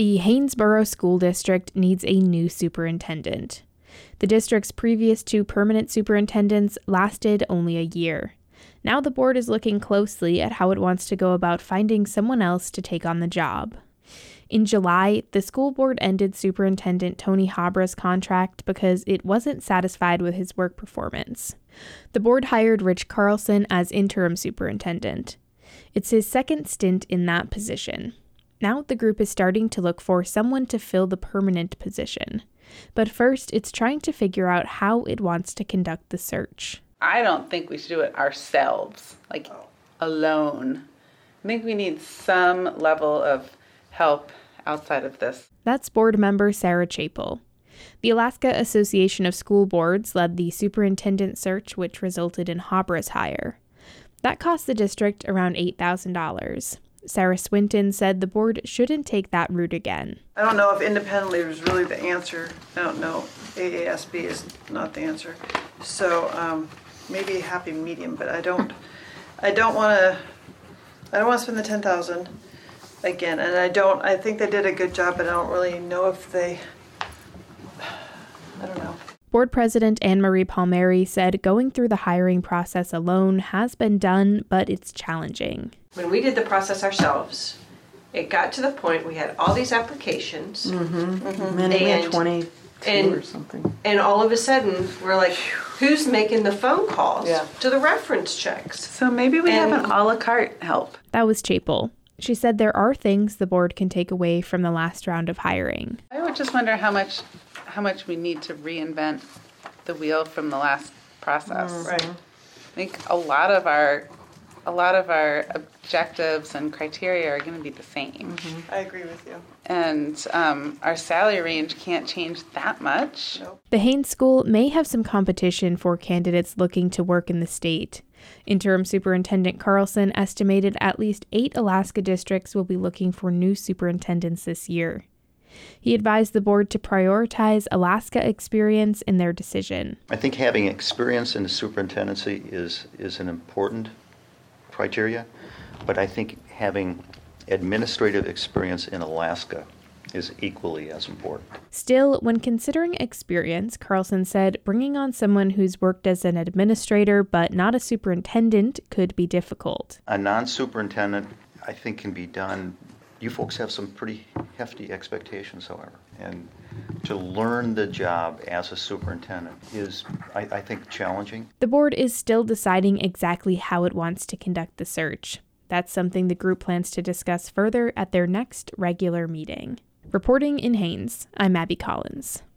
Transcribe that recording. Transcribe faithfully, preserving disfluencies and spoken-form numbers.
The Haynesboro School District needs a new superintendent. The district's previous two permanent superintendents lasted only a year. Now the board is looking closely at how it wants to go about finding someone else to take on the job. In July, the school board ended Superintendent Tony Habra's contract because it wasn't satisfied with his work performance. The board hired Rich Carlson as interim superintendent. It's his second stint in that position. Now the group is starting to look for someone to fill the permanent position. But first, it's trying to figure out how it wants to conduct the search. I don't think we should do it ourselves, like alone. I think we need some level of help outside of this. That's board member Sarah Chapel. The Alaska Association of School Boards led the superintendent search, which resulted in Habra's hire. That cost the district around eight thousand dollars. Sarah Swinton said the board shouldn't take that route again. I don't know if independently is really the answer. I don't know. A A S B is not the answer. So um, maybe a happy medium, but I don't. I don't want to. I don't want to spend the ten thousand again, and I don't. I think they did a good job, but I don't really know if they. I don't know. Board President Anne Marie Palmieri said going through the hiring process alone has been done, but it's challenging. When we did the process ourselves, it got to the point we had all these applications. Mm-hmm. Mm-hmm. And we had twenty-two and, or something. And all of a sudden, we're like, who's making the phone calls yeah. to the reference checks? So maybe we and, have an a la carte help. That was Chapel. She said there are things the board can take away from the last round of hiring. I would just wonder how much how much we need to reinvent the wheel from the last process. Mm, right. I think a lot of our a lot of our objectives and criteria are going to be the same. Mm-hmm. I agree with you. And um, our salary range can't change that much. Nope. The Haines School may have some competition for candidates looking to work in the state. Interim Superintendent Carlson estimated at least eight Alaska districts will be looking for new superintendents this year. He advised the board to prioritize Alaska experience in their decision. I think having experience in the superintendency is, is an important criteria, but I think having administrative experience in Alaska is equally as important. Still, when considering experience, Carlson said bringing on someone who's worked as an administrator but not a superintendent could be difficult. A non-superintendent, I think, can be done. You folks have some pretty hefty expectations, however, and to learn the job as a superintendent is, I, I think, challenging. The board is still deciding exactly how it wants to conduct the search. That's something the group plans to discuss further at their next regular meeting. Reporting in Haines, I'm Abby Collins.